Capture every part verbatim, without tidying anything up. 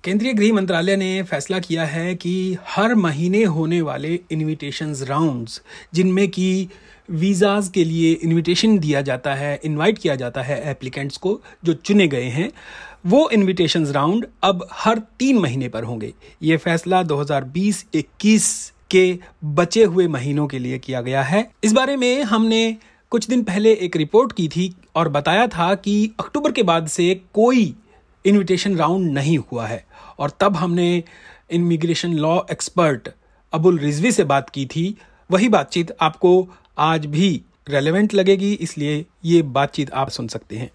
केंद्रीय गृह मंत्रालय ने फैसला किया है कि हर महीने होने वाले इनविटेशंस राउंड्स, जिनमें कि वीज़ाज़ के लिए इनविटेशन दिया जाता है, इनवाइट किया जाता है एप्लीकेंट्स को जो चुने गए हैं, वो इनविटेशंस राउंड अब हर तीन महीने पर होंगे। ये फैसला दो हज़ार बीस इक्कीस के बचे हुए महीनों के लिए किया गया है। इस बारे में हमने कुछ दिन पहले एक रिपोर्ट की थी और बताया था कि अक्टूबर के बाद से कोई इनविटेशन राउंड नहीं हुआ है, और तब हमने immigration law expert Abul Rizvi से बात की थी। वही बातचीत आपको आज भी रेलेवेंट लगेगी, इसलिए ये बातचीत आप सुन सकते हैं।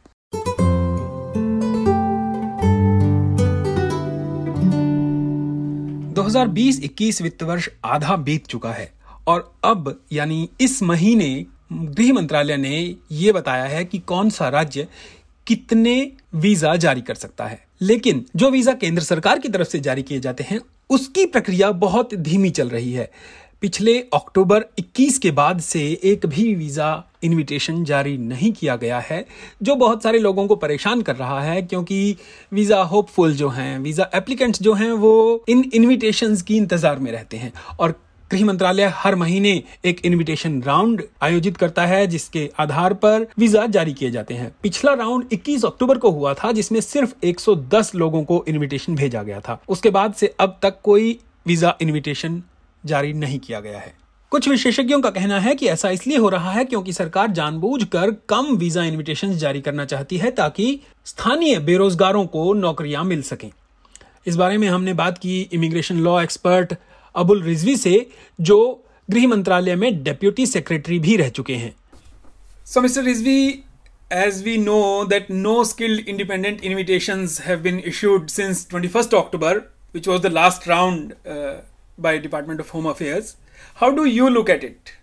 दो हज़ार बीस इक्कीस वित्त वर्ष आधा बीत चुका है और अब यानी इस महीने गृह मंत्रालय ने ये बताया है कि कौन सा राज्य कितने वीजा जारी कर सकता है। लेकिन जो वीजा केंद्र सरकार की तरफ से जारी किए जाते हैं उसकी प्रक्रिया बहुत धीमी चल रही है। पिछले अक्टूबर इक्कीस के बाद से एक भी वीजा इनविटेशन जारी नहीं किया गया है, जो बहुत सारे लोगों को परेशान कर रहा है, क्योंकि वीजा होपफुल जो हैं, वीजा एप्लीकेंट्स जो हैं, वो इन इनविटेशंस की इंतजार में रहते हैं। और गृह मंत्रालय हर महीने एक इनविटेशन राउंड आयोजित करता है जिसके आधार पर वीजा जारी किए जाते हैं। पिछला राउंड इक्कीस अक्टूबर को हुआ था, जिसमें सिर्फ एक सौ दस लोगों को इनविटेशन भेजा गया था। उसके बाद से अब तक कोई वीजा इनविटेशन जारी नहीं किया गया है। कुछ विशेषज्ञों का कहना है कि ऐसा इसलिए हो रहा है क्योंकि सरकार जानबूझकर कम वीजा इनविटेशन जारी करना चाहती है ताकि स्थानीय बेरोजगारों को नौकरियां मिल सकें। इस बारे में हमने बात की immigration law expert Abul Rizvi से, जो गृह मंत्रालय में डेप्यूटी सेक्रेटरी भी रह चुके हैं। So Mister Rizvi, as we know that no skilled independent invitations have been issued since twenty-first October, which was the last round uh, by Department of Home Affairs. How do you look at it?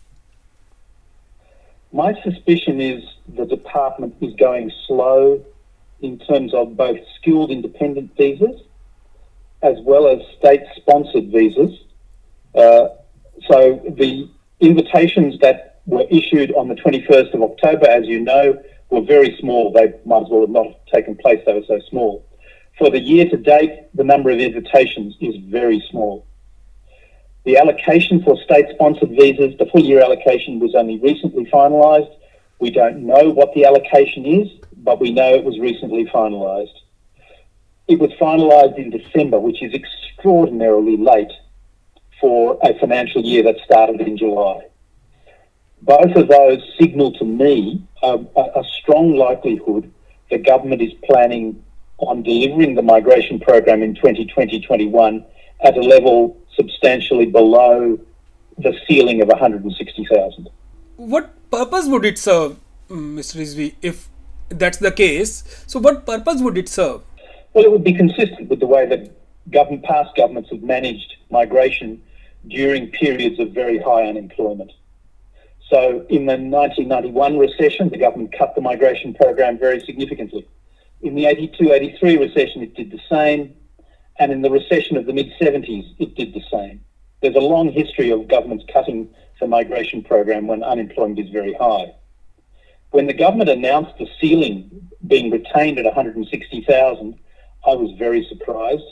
My suspicion is the department is going slow in terms of both skilled independent visas as well as state-sponsored visas. Uh, so the invitations that were issued on the twenty-first of October, as you know, were very small. They might as well have not taken place. They were so small. For the year to date, the number of invitations is very small. The allocation for state-sponsored visas, the full year allocation was only recently finalised. We don't know what the allocation is, but we know it was recently finalised. It was finalised in December, which is extraordinarily late for a financial year that started in July. Both of those signal to me a, a strong likelihood the government is planning on delivering the migration program in twenty twenty twenty-one at a level substantially below the ceiling of one hundred sixty thousand. What purpose would it serve, Mister Rizvi, if that's the case? So what purpose would it serve? Well, it would be consistent with the way that government, past governments have managed migration during periods of very high unemployment. So in the nineteen ninety-one recession, the government cut the migration program very significantly. In the eighty-two eighty-three recession, it did the same. And in the recession of the mid-seventies, it did the same. There's a long history of governments cutting the migration program when unemployment is very high. When the government announced the ceiling being retained at one hundred sixty thousand, I was very surprised.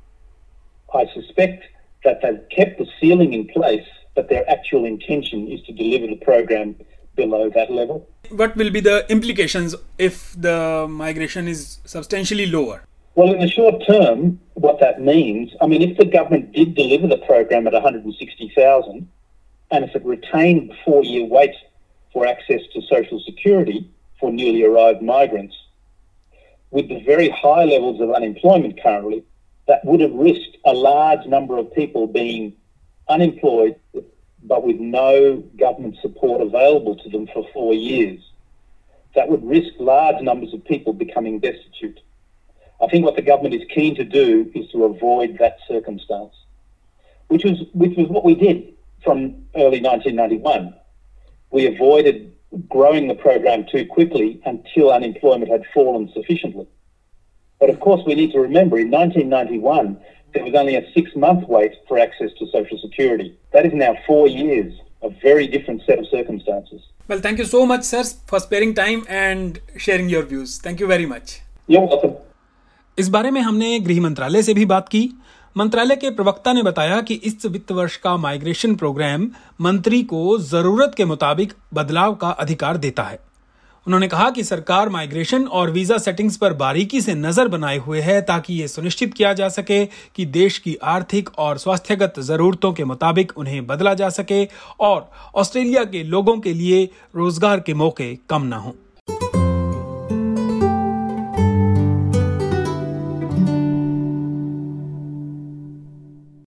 I suspect that they've kept the ceiling in place, but their actual intention is to deliver the program below that level. What will be the implications if the migration is substantially lower? Well, in the short term, what that means, I mean, if the government did deliver the program at one hundred sixty thousand, and if it retained the four-year wait for access to social security for newly arrived migrants, with the very high levels of unemployment currently, that would have risked a large number of people being unemployed, but with no government support available to them for four years. That would risk large numbers of people becoming destitute. I think what the government is keen to do is to avoid that circumstance, which was which was what we did from early nineteen ninety-one. We avoided growing the program too quickly until unemployment had fallen sufficiently. But of course, we need to remember, in nineteen ninety-one, there was only a six-month wait for access to Social Security. That is now four years, a very different set of circumstances. Well, thank you so much, sir, for sparing time and sharing your views. Thank you very much. You're welcome. इस बारे में हमने गृह मंत्रालय से भी बात की। मंत्रालय के प्रवक्ता ने बताया कि इस वित्त वर्ष का माइग्रेशन प्रोग्राम मंत्री को जरूरत के मुताबिक बदलाव का अधिकार देता है। उन्होंने कहा कि सरकार माइग्रेशन और वीजा सेटिंग्स पर बारीकी से नजर बनाए हुए है ताकि ये सुनिश्चित किया जा सके कि देश की आर्थिक और स्वास्थ्यगत जरूरतों के मुताबिक उन्हें बदला जा सके और ऑस्ट्रेलिया के लोगों के लिए रोजगार के मौके कम न हों।